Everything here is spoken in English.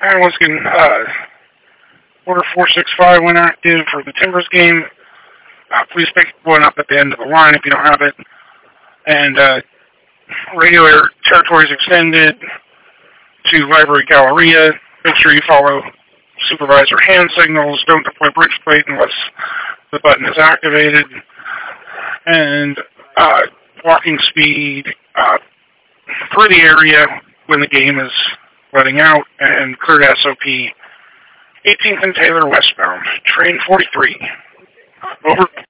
And once again, order 465 when active for the Timbers game. Please pick one up at the end of the line if you don't have it. And regular territories extended to Library Galleria. Make sure you follow supervisor hand signals. Don't deploy bridge plate unless the button is activated. And walking speed through the area when the game is letting out, and cleared SOP 18th and Taylor westbound, train 43. Over.